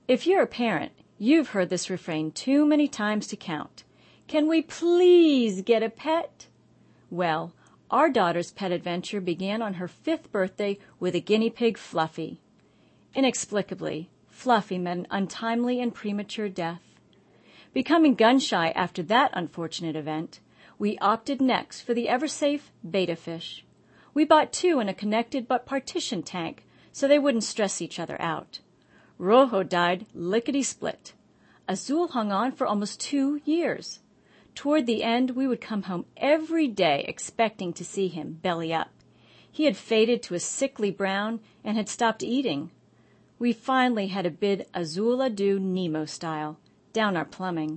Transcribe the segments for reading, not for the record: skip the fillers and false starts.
If you're a parent, you've heard this refrain too many times to count. Can we please get a pet? Well, our daughter's pet adventure began on her 5th birthday with a guinea pig, Fluffy. Inexplicably, Fluffy met an untimely and premature death. Becoming gun-shy after that unfortunate event, we opted next for the ever-safe betta fish. We bought 2 in a connected but partitioned tank so they wouldn't stress each other out. Rojo died lickety-split. Azul hung on for almost 2 years. Toward the end, we would come home every day expecting to see him belly up. He had faded to a sickly brown and had stopped eating. We finally had to bid Azul adieu Nemo style, down our plumbing.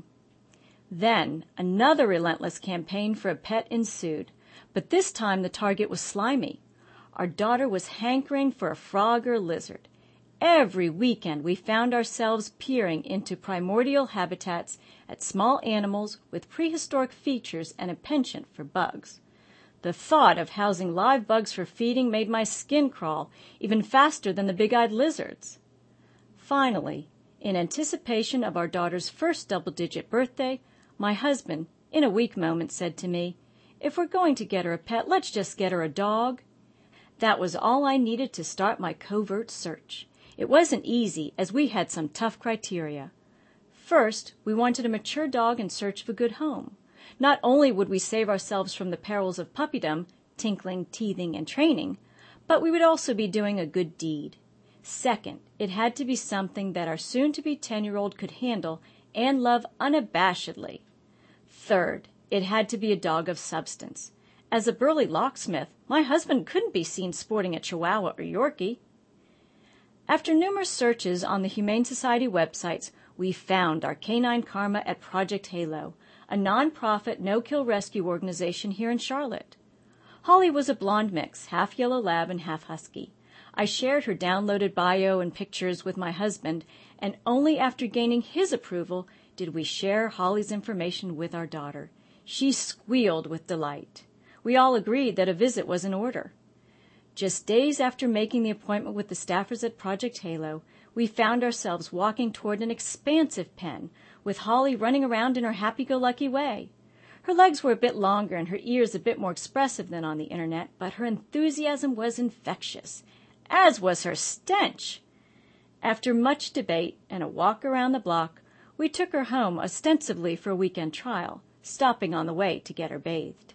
Then another relentless campaign for a pet ensued, but this time the target was slimy. Our daughter was hankering for a frog or lizard. Every weekend we found ourselves peering into primordial habitats at small animals with prehistoric features and a penchant for bugs. The thought of housing live bugs for feeding made my skin crawl even faster than the big-eyed lizards. Finally, in anticipation of our daughter's first double-digit birthday, my husband, in a weak moment, said to me, "If we're going to get her a pet, let's just get her a dog." That was all I needed to start my covert search. It wasn't easy, as we had some tough criteria. First, we wanted a mature dog in search of a good home. Not only would we save ourselves from the perils of puppydom, tinkling, teething, and training, but we would also be doing a good deed. Second, it had to be something that our soon-to-be 10-year-old could handle and love unabashedly. Third, it had to be a dog of substance. As a burly locksmith, my husband couldn't be seen sporting a Chihuahua or Yorkie. After numerous searches on the Humane Society websites, we found our canine karma at Project Halo, a non-profit no-kill rescue organization here in Charlotte. Holly was a blonde mix, half yellow lab and half husky. I shared her downloaded bio and pictures with my husband, and only after gaining his approval did we share Holly's information with our daughter. She squealed with delight. We all agreed that a visit was in order. Just days after making the appointment with the staffers at Project Halo, we found ourselves walking toward an expansive pen, with Holly running around in her happy-go-lucky way. Her legs were a bit longer and her ears a bit more expressive than on the internet, but her enthusiasm was infectious, as was her stench. After much debate and a walk around the block, we took her home ostensibly for a weekend trial, stopping on the way to get her bathed.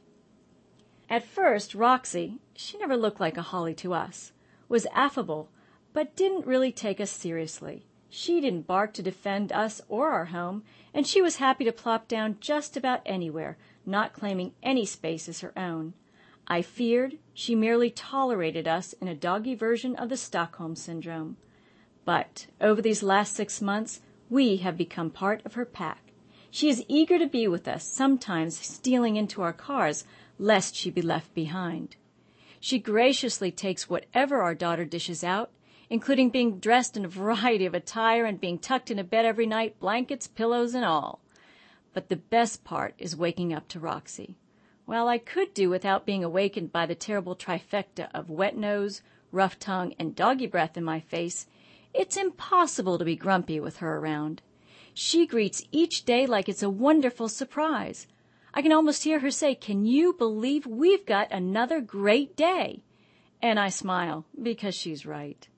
At first, Roxy, she never looked like a Holly to us, was affable, but didn't really take us seriously. She didn't bark to defend us or our home, and she was happy to plop down just about anywhere, not claiming any space as her own. I feared she merely tolerated us in a doggy version of the Stockholm Syndrome. But over these last 6 months, we have become part of her pack. She is eager to be with us, sometimes stealing into our cars, lest she be left behind. She graciously takes whatever our daughter dishes out, including being dressed in a variety of attire and being tucked into bed every night, blankets, pillows, and all. But the best part is waking up to Roxy. While I could do without being awakened by the terrible trifecta of wet nose, rough tongue, and doggy breath in my face, it's impossible to be grumpy with her around. She greets each day like it's a wonderful surprise. I can almost hear her say, "Can you believe we've got another great day?" And I smile, because she's right.